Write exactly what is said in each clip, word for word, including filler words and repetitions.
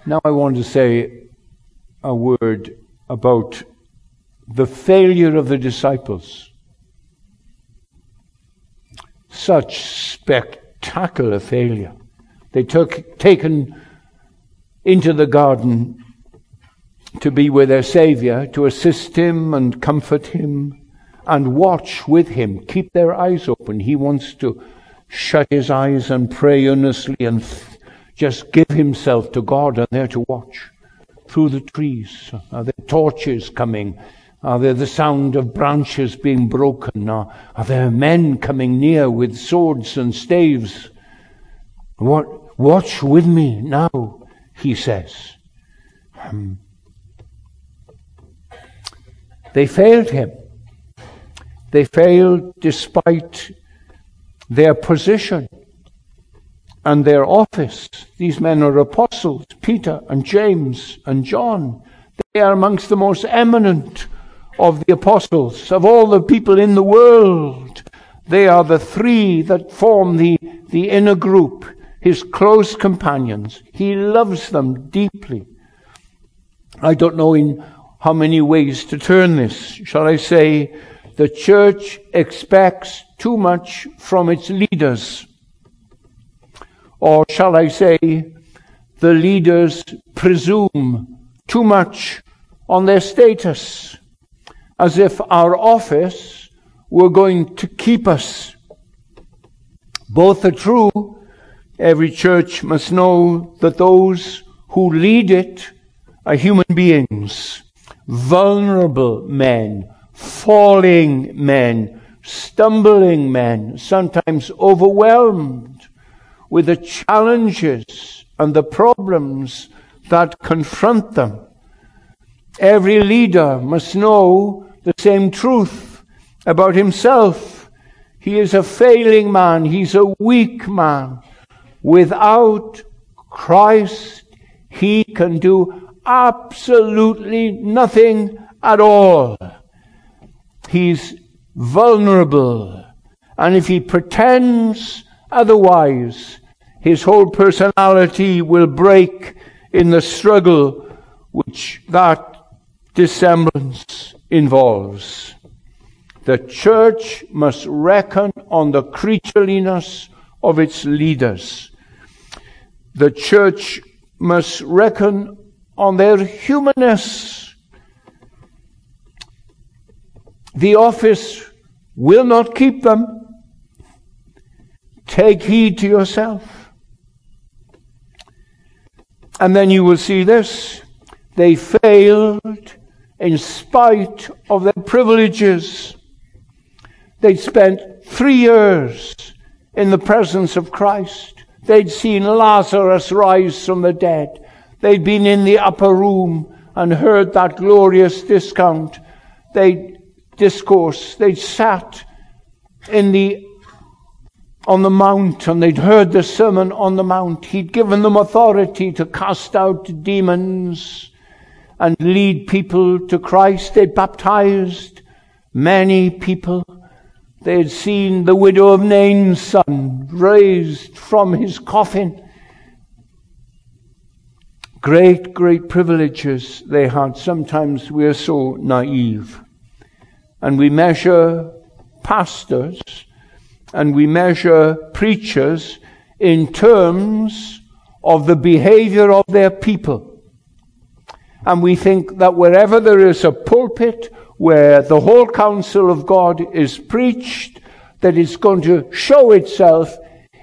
Now I want to say a word about the failure of the disciples. Such spectacular failure. They took taken into the garden to be with their Savior, to assist him and comfort him and watch with him, keep their eyes open. He wants to shut his eyes and pray earnestly and f- just give himself to God, and there to watch through the trees. Are there torches coming? Are there the sound of branches being broken? Are, are there men coming near with swords and staves? What, watch with me now, he says. Um, they failed him. They failed despite their position and their office. These men are apostles, Peter and James and John. They are amongst the most eminent of the apostles, of all the people in the world. They are the three that form the, the inner group, his close companions. He loves them deeply. I don't know in how many ways to turn this. Shall I say, the church expects too much from its leaders. Or shall I say, the leaders presume too much on their status, as if our office were going to keep us. Both are true. Every church must know that those who lead it are human beings, vulnerable men, falling men, stumbling men, sometimes overwhelmed with the challenges and the problems that confront them. Every leader must know the same truth about himself. He is a failing man. He's a weak man. Without Christ, he can do absolutely nothing at all. He's vulnerable. And if he pretends otherwise, his whole personality will break in the struggle which that dissemblance involves. The church must reckon on the creatureliness of its leaders. The church must reckon on their humanness. The office will not keep them. Take heed to yourself. And then you will see this. They failed in spite of their privileges. They'd spent three years in the presence of Christ. They'd seen Lazarus rise from the dead. They'd been in the upper room and heard that glorious discount. They'd discourse. They'd sat in the on the mount, and they'd heard the Sermon on the Mount. He'd given them authority to cast out demons and lead people to Christ. They'd baptized many people. They had seen the widow of Nain's son raised from his coffin. Great, great privileges they had. Sometimes we are so naive. And we measure pastors and we measure preachers in terms of the behavior of their people. And we think that wherever there is a pulpit where the whole counsel of God is preached, that it's going to show itself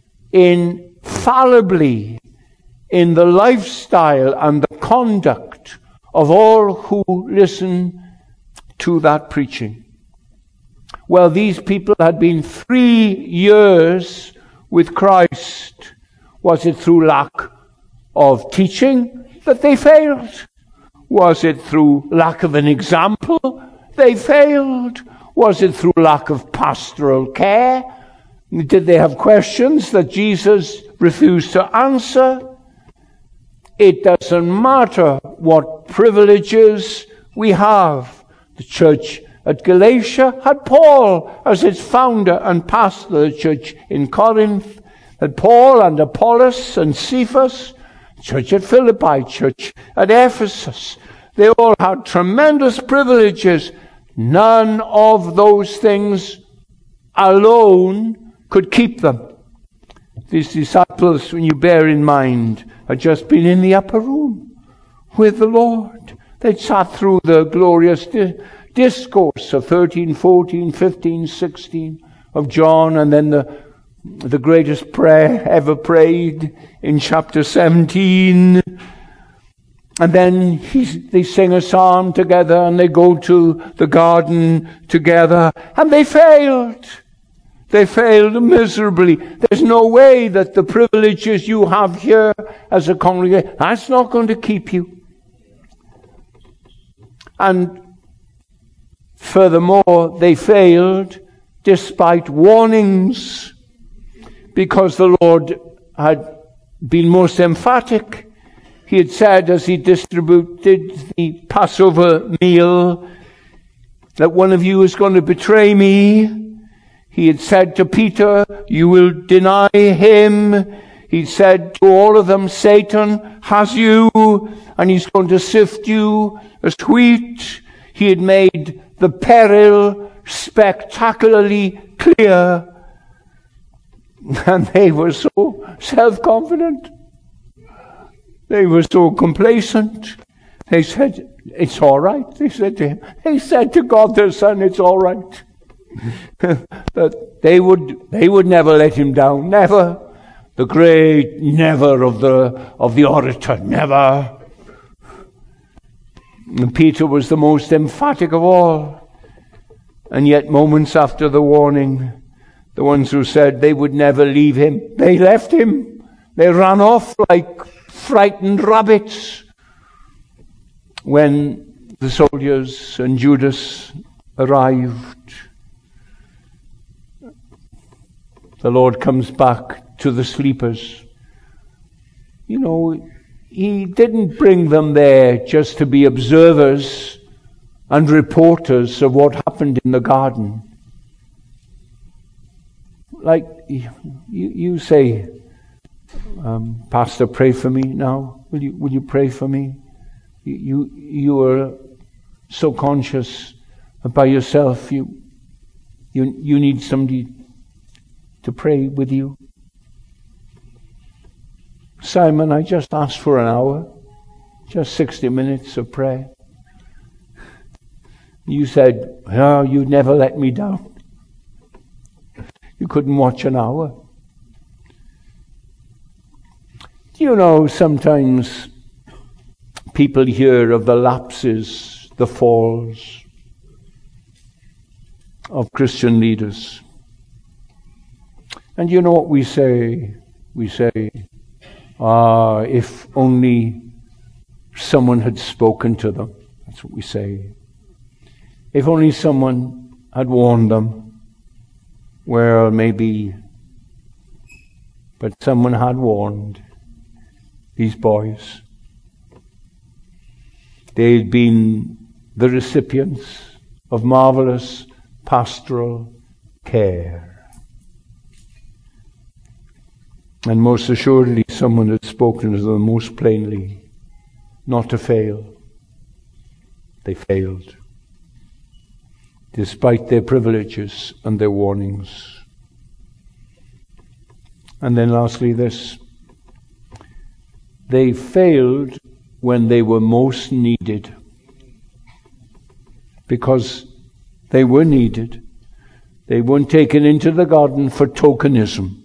infallibly in the lifestyle and the conduct of all who listen to that preaching. Well, these people had been three years with Christ. Was it through lack of teaching that they failed? Was it through lack of an example they failed? Was it through lack of pastoral care? Did they have questions that Jesus refused to answer? It doesn't matter what privileges we have. The church at Galatia had Paul as its founder and pastor. The church in Corinth had Paul and Apollos and Cephas. church at Philippi, church at Ephesus. They all had tremendous privileges. None of those things alone could keep them. These disciples, when you bear in mind, had just been in the upper room with the Lord. They'd sat through the glorious di- discourse of thirteen, fourteen, fifteen, sixteen of John, and then the, the greatest prayer ever prayed in chapter seventeen. And then he's, they sing a psalm together, and they go to the garden together, and they failed. They failed miserably. There's no way that the privileges you have here as a congregation, that's not going to keep you. And furthermore, they failed despite warnings, because the Lord had been most emphatic. He had said, as he distributed the Passover meal, that one of you is going to betray me. He had said to Peter, you will deny him. He said to all of them, Satan has you, and he's going to sift you as wheat. He had made the peril spectacularly clear. And they were so self-confident. They were so complacent. They said, it's all right. They said to him, they said to God their Son, it's all right. But they would they would never let him down. Never. The great never of the of the orator. Never. And Peter was the most emphatic of all. And yet moments after the warning, the ones who said they would never leave him, they left him. They ran off like frightened rabbits when the soldiers and Judas arrived. The Lord comes back to the sleepers. You know, he didn't bring them there just to be observers and reporters of what happened in the garden. Like you, you say, um, Pastor, pray for me now. Will you? Will you pray for me? You, you, you are so conscious by yourself. You, you, you need somebody to pray with you. Simon, I just asked for an hour, just sixty minutes of prayer. You said, oh, you never let me down. You couldn't watch an hour. Do you know, sometimes people hear of the lapses, the falls of Christian leaders. And you know what we say? We say, ah, if only someone had spoken to them. That's what we say. If only someone had warned them. Well, maybe. But someone had warned these boys. They'd been the recipients of marvelous pastoral care. And most assuredly, someone had spoken to them most plainly, not to fail. They failed, despite their privileges and their warnings. And then lastly this, they failed when they were most needed, because they were needed. They weren't taken into the garden for tokenism.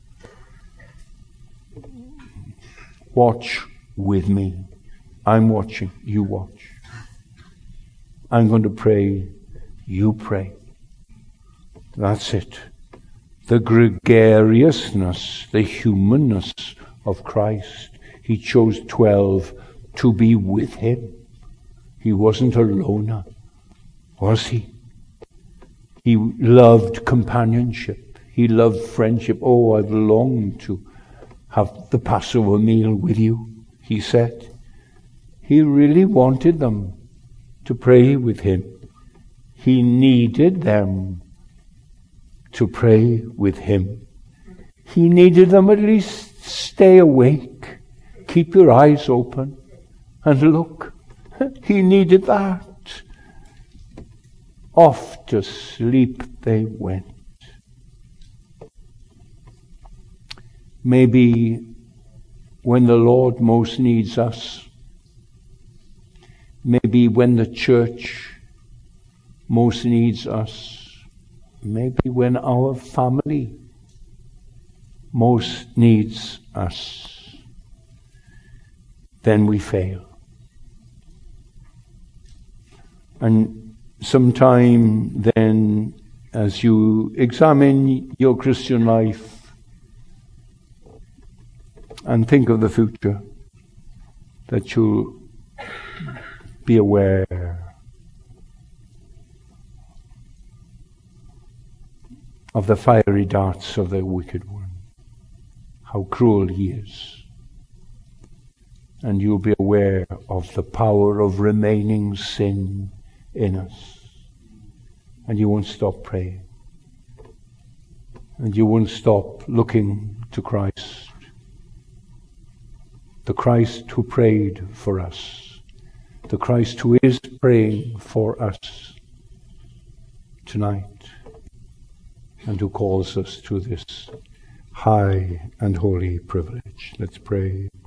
Watch with me. I'm watching. You watch. I'm going to pray. You pray. That's it. The gregariousness, the humanness of Christ. He chose twelve to be with him. He wasn't a loner, was he? He loved companionship. He loved friendship. Oh, I've longed to have the Passover meal with you, he said. He really wanted them to pray with him. He needed them to pray with him. He needed them at least stay awake, Keep your eyes open and look. He needed that. Off to sleep they went. Maybe when the Lord most needs us, maybe when the church most needs us, maybe when our family most needs us, then we fail. And sometime then, as you examine your Christian life and think of the future, that you'll be aware of the fiery darts of the wicked one, how cruel he is. And you'll be aware of the power of remaining sin in us. And you won't stop praying. And you won't stop looking to Christ. The Christ who prayed for us. The Christ who is praying for us tonight. And who calls us to this high and holy privilege. Let's pray.